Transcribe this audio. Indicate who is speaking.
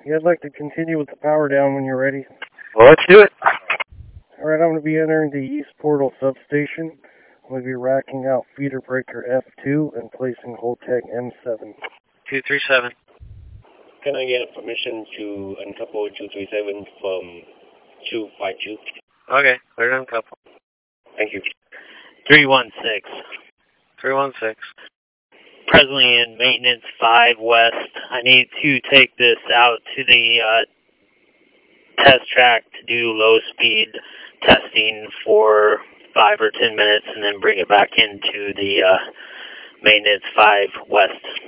Speaker 1: Yeah, I'd like to continue with the power down when you're ready.
Speaker 2: Well, let's do it.
Speaker 1: Alright, I'm going to be entering the East Portal substation. I'm going to be racking out feeder breaker F2 and placing Holtec M7.
Speaker 2: 237.
Speaker 3: Can I get permission to uncouple 237 from 252?
Speaker 2: Okay, clear to uncouple.
Speaker 3: Thank you.
Speaker 4: 316.
Speaker 2: 316.
Speaker 4: Presently in maintenance 5 west. I need to take this out to the test track to do low speed testing for 5 or 10 minutes and then bring it back into the maintenance 5 west.